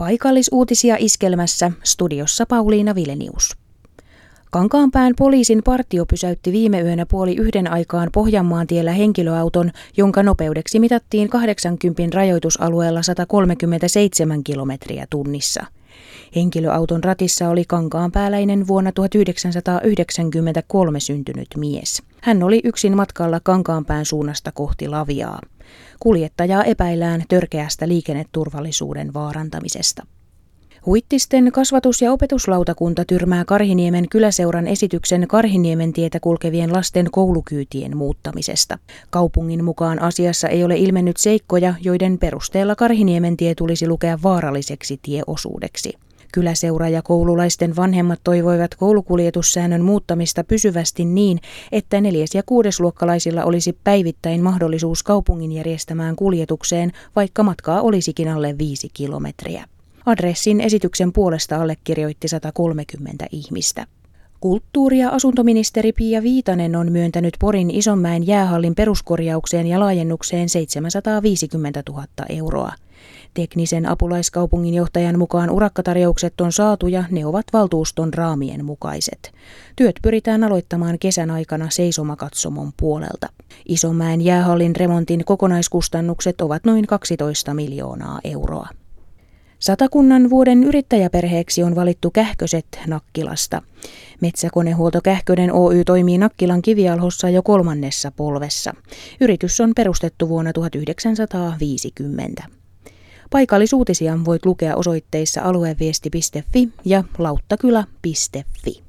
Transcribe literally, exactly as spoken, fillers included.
Paikallisuutisia Iskelmässä, studiossa Pauliina Vilenius. Kankaanpään poliisin partio pysäytti viime yönä puoli yhden aikaan Pohjanmaantiellä henkilöauton, jonka nopeudeksi mitattiin kahdeksankymmentä rajoitusalueella sata kolmekymmentäseitsemän kilometriä tunnissa. Henkilöauton ratissa oli kankaanpääläinen vuonna tuhatyhdeksänsataayhdeksänkymmentäkolme syntynyt mies. Hän oli yksin matkalla Kankaanpään suunnasta kohti Laviaa. Kuljettajaa epäillään törkeästä liikenneturvallisuuden vaarantamisesta. Huittisten kasvatus- ja opetuslautakunta tyrmää Karhiniemen kyläseuran esityksen Karhiniemen tietä kulkevien lasten koulukyytien muuttamisesta. Kaupungin mukaan asiassa ei ole ilmennyt seikkoja, joiden perusteella Karhiniemen tie tulisi lukea vaaralliseksi tieosuudeksi. Kyläseura ja koululaisten vanhemmat toivoivat koulukuljetussäännön muuttamista pysyvästi niin, että neljäs- ja kuudesluokkalaisilla olisi päivittäin mahdollisuus kaupungin järjestämään kuljetukseen, vaikka matkaa olisikin alle viisi kilometriä. Adressin esityksen puolesta allekirjoitti sata kolmekymmentä ihmistä. Kulttuuri- ja asuntoministeri Pia Viitanen on myöntänyt Porin Isonmäen jäähallin peruskorjaukseen ja laajennukseen seitsemänsataaviisikymmentätuhatta euroa. Teknisen apulaiskaupunginjohtajan mukaan urakkatarjoukset on saatu ja ne ovat valtuuston raamien mukaiset. Työt pyritään aloittamaan kesän aikana seisomakatsomon puolelta. Isonmäen jäähallin remontin kokonaiskustannukset ovat noin kaksitoista miljoonaa euroa. Satakunnan vuoden yrittäjäperheeksi on valittu Kähköset Nakkilasta. Metsäkonehuolto Kähkönen Oy toimii Nakkilan Kivialhossa jo kolmannessa polvessa. Yritys on perustettu vuonna tuhatyhdeksänsataaviisikymmentä. Paikallisuutisia voit lukea osoitteissa alueviesti piste fi ja lauttakylä piste fi.